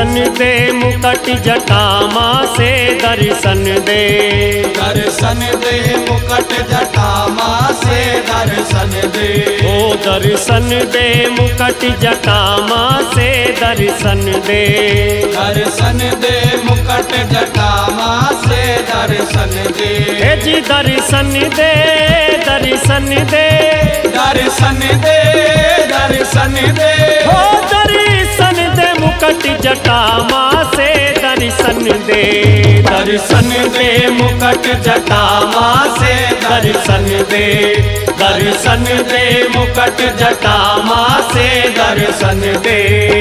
दर्शन दे मुकट जटामा से दर्शन दे, दर्शन दे मुकट जटामा से दर्शन दे, ओ दर्शन दे मुकट जटामा से दर्शन दे, दर्शन दे मुकट जटामा से दर्शन दे, हे जी दर्शन दे, दर्शन दे, दर्शन दे, दर्शन दे, ओ दर्शन दे मुकट जटामा से दर्शन दे, दर्शन दे मुकट जटामा से दर्शन दे, दर्शन दे मुकट जटामा से दर्शन दे।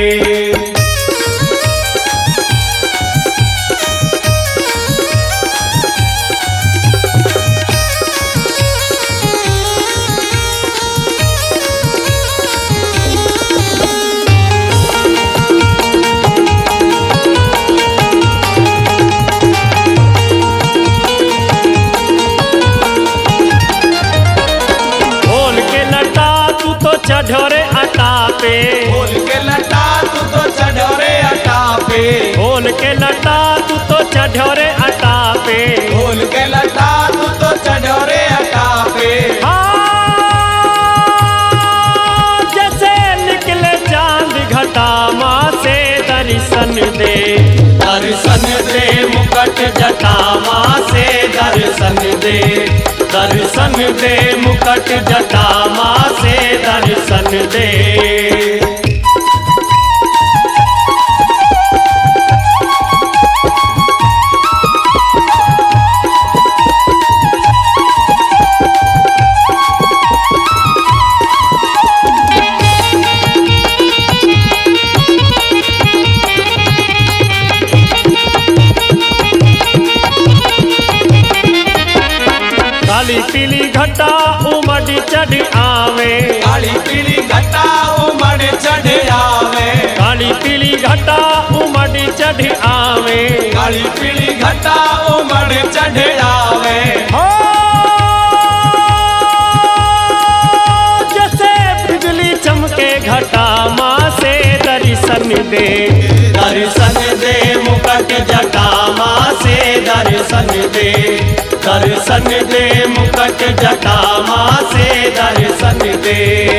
चढ़ोरे अटा पे, खोल के लटा तू तो चढ़ोरे अटा पे, खोल के लटा तू तो चढ़ोरे अटा पे, खोल के लटा तू तो चढ़ोरे अटा पे, जैसे निकले चांद घटा माँ से दर्शन दे, दर्शन दे मुकट जटामा से दर्शन दे, दर्शन दे मुकट जटामा से दर्शन दे। काली पीली घटा उमड़ चढ़ आवे, काली पीली घटा उमड़ चढ़ आवे, काली पीली घटा उमड़ चढ़ आवे, काली पीली घटा उमड़ चढ़ आवे, हो जैसे बिजली चमके घटा माँ से दर्शन दे, दर्शन दे मुकट जटामा से दर्शन दे, दर्शन दे मुकट जटामा से दर्शन दे।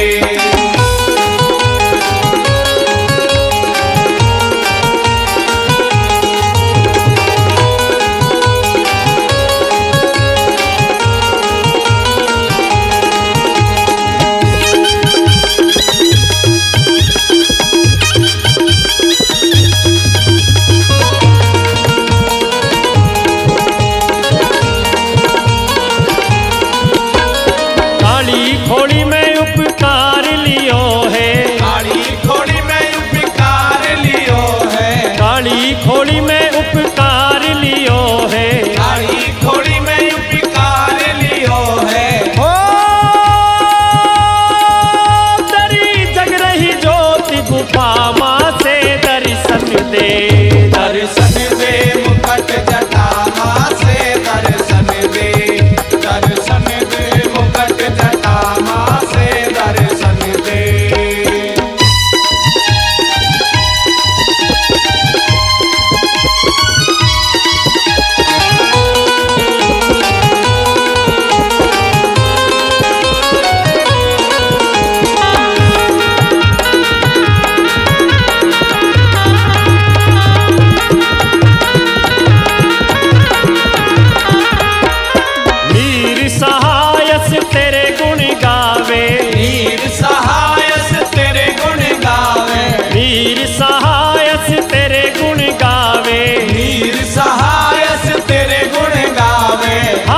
खोड़ी में उपकार लियो है, काली खोड़ी में उपकार लियो है, काली खोड़ी में उपकार लियो है, काली खोड़ी में उपकार लियो है, हो तेरी जग रही ज्योति गुफा माँ से दर्शन दे, दर्शन दे मुकट जटामा से दर्शन दे, दर्शन दे मुकट जटामा से दर्शन दे। वीर सहायस तेरे गुण गावे, वीर सहायस तेरे गुण गावे, वीर सहायस तेरे गुण गावे, वीर सहायस तेरे गुण गावे,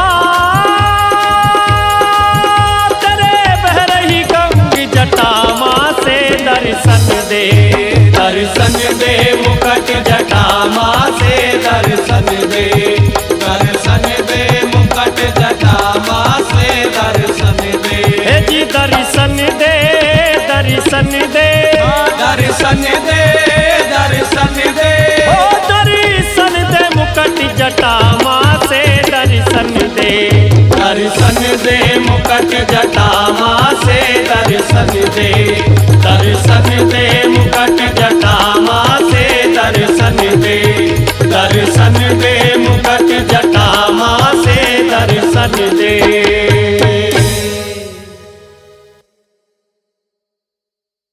तेरे बह रही गंग जटा माँ से दर्शन दे, दर्शन दे मुकट जटामा से दर्शन दे, दर्शन दे मुकट जटामा से दर्शन दे। हे जी दर्शन दे, दर्शन दे, दर्शन दे, दर्शन दे, ओ दर्शन दे मुकट जटा माँ से दर्शन दे, दर्शन दे मुकट जटामा से दर्शन दे, दर्शन दे मुकट जटामा से दर्शन दुल्हन